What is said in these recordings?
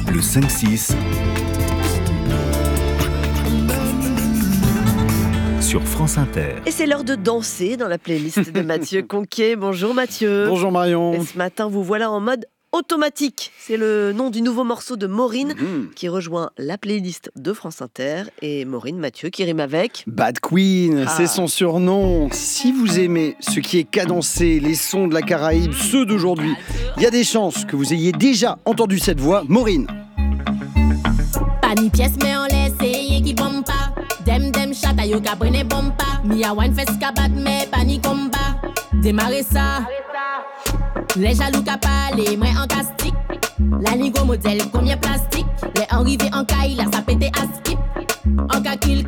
Le 5-6 sur France Inter. Et c'est l'heure de danser dans la playlist de Mathieu Conquet. Bonjour Mathieu. Bonjour Marion. Et ce matin, vous voilà en mode automatique. C'est le nom du nouveau morceau de Maureen qui rejoint la playlist de France Inter. Et Maureen, Mathieu, qui rime avec Bad Queen, c'est son surnom. Si vous aimez ce qui est cadencé, les sons de la Caraïbe, ceux d'aujourd'hui, il y a des chances que vous ayez déjà entendu cette voix, Maureen. Pas ni pièce mais on laisse essayer qui bombe pas. Dem chata yo ka prene bombe pas. Mi a wine fest ka bat mais pas ni combat. Démarrer ça. Les jaloux ka parler, moi en castique. La nigo modèle combien plastique. Les arrivés en caille, là ça pété à skip. En cas kill.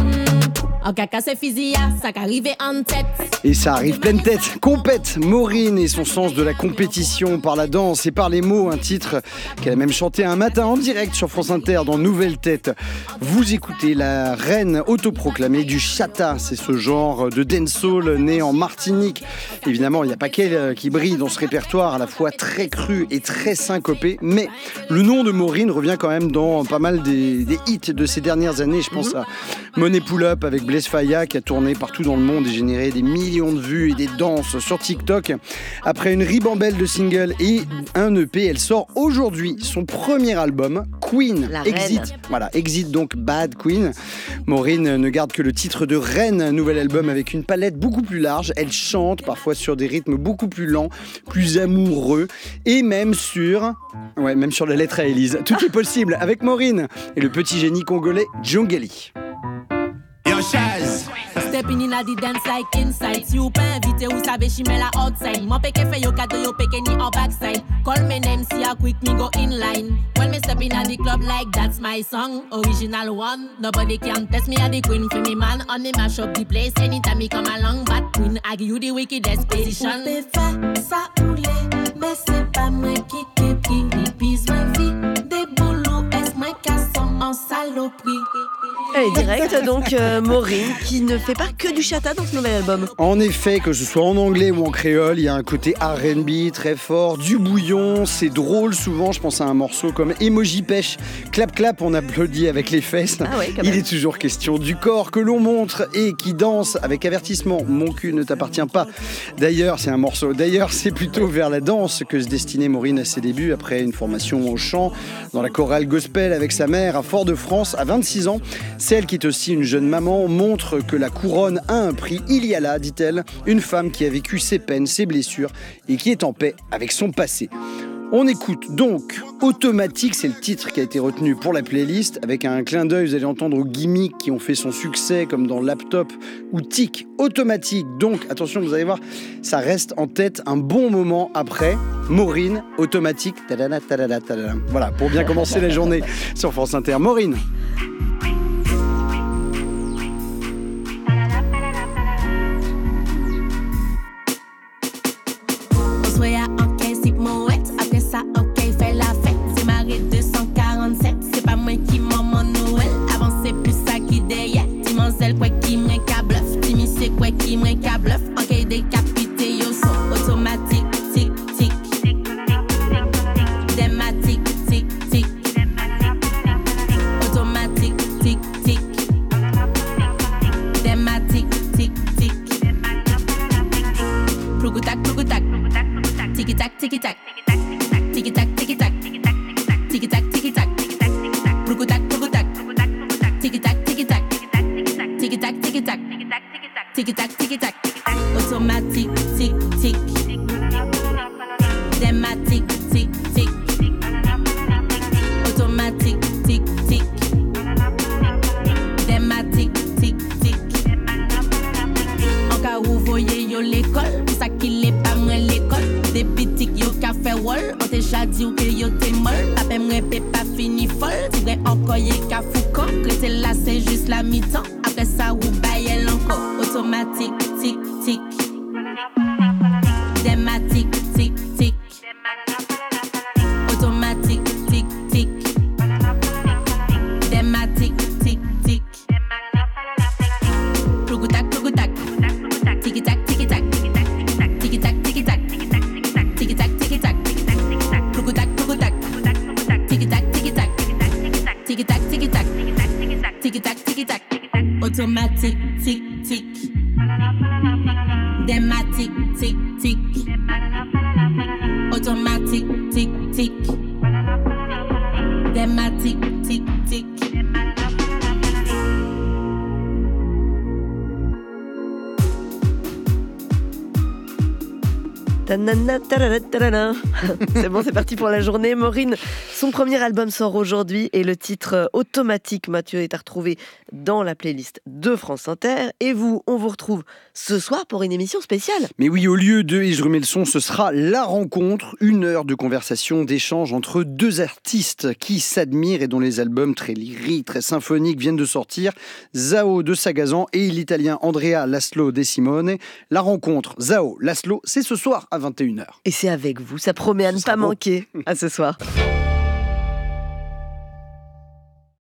En cas casse fusilla, ça qu'arrive en tête. Et ça arrive pleine tête, compète. Maureen et son sens de la compétition par la danse et par les mots, un titre qu'elle a même chanté un matin en direct sur France Inter dans Nouvelle Tête. Vous écoutez la reine autoproclamée du chata, c'est ce genre de dancehall né en Martinique. Évidemment, il n'y a pas qu'elle qui brille dans ce répertoire à la fois très cru et très syncopé, mais le nom de Maureen revient quand même dans pas mal des hits de ces dernières années. Je pense à Money Pull Up avec Blaise Faya qui a tourné partout dans le monde et généré des millions de vues et des danses sur TikTok. Après une ribambelle de singles et un EP, elle sort aujourd'hui son premier album, Queen, Exit. Voilà, Exit donc Bad Queen. Maureen ne garde que le titre de reine, un nouvel album avec une palette beaucoup plus large. Elle chante parfois sur des rythmes beaucoup plus lents, plus amoureux et même sur la lettre à Élise. Tout est possible avec Maureen et le petit génie congolais Djongeli. Yo, Chaz. Stepping in a the dance like inside. Si ou pas invité ou savez chimé la outside. Moi peke fait yo cadeau yo peke ni en backside. Call me name see a quick me go inline. When me step in a the club like that's my song. Original one. Nobody can test me a the queen for me man. On me mash up the place anytime me come along. Bad queen I give you the wickedest position. Vous pouvez faire ça ou les, mais c'est pas moi qui pise ma vie. Des boulots est moi cassant en saloperie. Elle est directe donc Maureen qui ne fait pas que du chata dans ce nouvel album. En effet, que ce soit en anglais ou en créole, il y a un côté R&B très fort, du bouillon, c'est drôle souvent. Je pense à un morceau comme Emoji Pêche, clap clap, on applaudit avec les fesses. Il est toujours question du corps que l'on montre et qui danse avec avertissement. Mon cul ne t'appartient pas. D'ailleurs, c'est plutôt vers la danse que se destinait Maureen à ses débuts après une formation au chant dans la chorale gospel avec sa mère à Fort-de-France à 26 ans. Celle qui est aussi une jeune maman montre que la couronne a un prix. Il y a là, dit-elle, une femme qui a vécu ses peines, ses blessures et qui est en paix avec son passé. On écoute donc Automatique, c'est le titre qui a été retenu pour la playlist. Avec un clin d'œil, vous allez entendre aux gimmicks qui ont fait son succès, comme dans Laptop ou Tic. Automatique, donc attention, vous allez voir, ça reste en tête un bon moment après. Maureen, Automatique, tadada, tadada, tadada. Voilà, pour bien commencer la journée sur France Inter. Maureen. Ok, fais la fête, c'est marré 247. C'est pas moi qui m'en Noël. Avant c'est plus ça qui derrière. Dimansel quoi qui m'en bluff. Dimi c'est quoi qui m'en bluff. Ok, décapité yo son automatique. Tic tic. Dématique. Tic tic. Automatique. Tic tic. Dématique. Tic tic. Plougoutac. Tiki tac tiki tac. Tiki tac, tiki tac, tiki tac, tiki tac, plougoutac, tiki tac, tiki tac, tiki tac, tiki tac, tiki tac, tiki tac, automatique, tic, tic, dématique, tic, tic, automatique, tic, tic, dématique, tic, tic. En cas où voyez yo l'école, pour ça qu'il est pas moins l'école. Des bitiques yo ka fait wall, on te chadi ou que yo te molle. Papé m'répé pas fini folle, tire encore yé ka foucan. Crêter là c'est juste la mi-temps, après ça ou baille encore. Automatique, tic, tic. Dématique, tic, tic. Automatique, tic, tic. Dématique, tic, tic. Plougoutac, tiki-tac, tiki-tac. Tiki-tac, tiki-tac. Tiki-tac, tiki-tac. Plougoutac, tiki-tac, tiki-tac. tiki-tac, tiki-tac, tiki-tac, tiki-tac, automatic, tic-tic. Dematic, tic-tic, automatic, tic-tic. Dematic, tic-tic. Ta-na-na, ta-ra-ra-ta-ra-ra. C'est bon, c'est parti pour la journée. Maureen, son premier album sort aujourd'hui et le titre Automatique, Mathieu, est à retrouver dans la playlist de France Inter. Et vous, on vous retrouve ce soir pour une émission spéciale. Mais oui, au lieu de Et je remets le son, ce sera La Rencontre, 1 heure de conversation, d'échange entre 2 artistes qui s'admirent et dont les albums très lyriques, très symphoniques viennent de sortir. Zao de Sagazan et l'Italien Andrea Laszlo De Simone. La Rencontre, Zao, Laszlo, c'est ce soir à 21h. Et c'est avec vous, ça promet à ne pas manquer. À ce soir.